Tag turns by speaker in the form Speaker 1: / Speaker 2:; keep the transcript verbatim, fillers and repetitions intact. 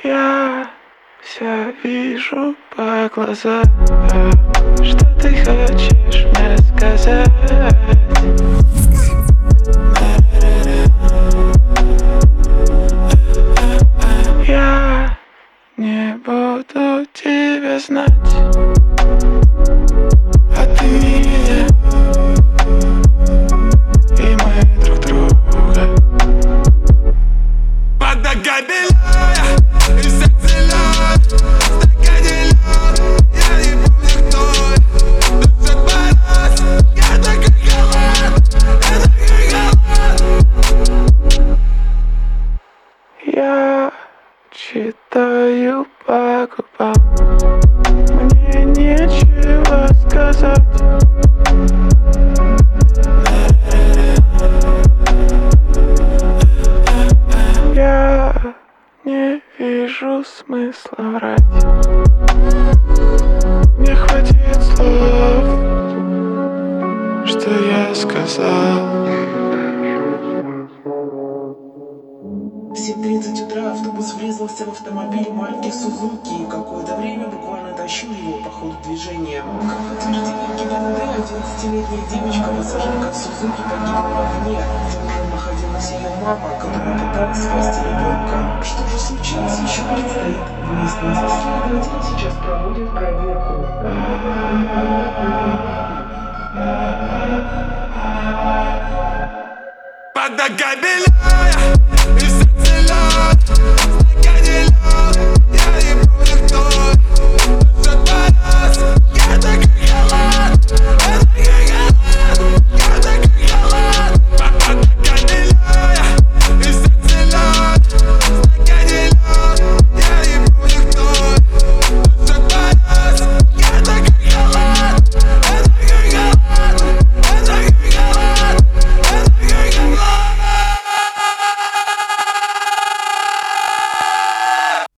Speaker 1: Я все вижу по глазам, что ты хочешь мне сказать. Я не буду тебя знать, а ты меня, и мы друг друга. Под ногами лед, и сердце лед, в стакане лед. Я не помню, кто я, дышит мороз. Я такой холод, я такой холод. Я читаю по губам, мне нечего сказать. Я не вижу смысла врать. Не хватит слов, что я сказал.
Speaker 2: В семь тридцать утра автобус врезался в автомобиль марки Сузуки и какое-то время буквально тащил его по ходу движения. Как подтверждение ГИБДД, одиннадцатилетняя девочка, пассажирка Сузуки, погибла в огне. За рулем находилась ее мама, которая пыталась спасти ребенка. Что же случилось, еще предстоит выяснить. Следователи сейчас проводят проверку.
Speaker 1: Под ногами лед.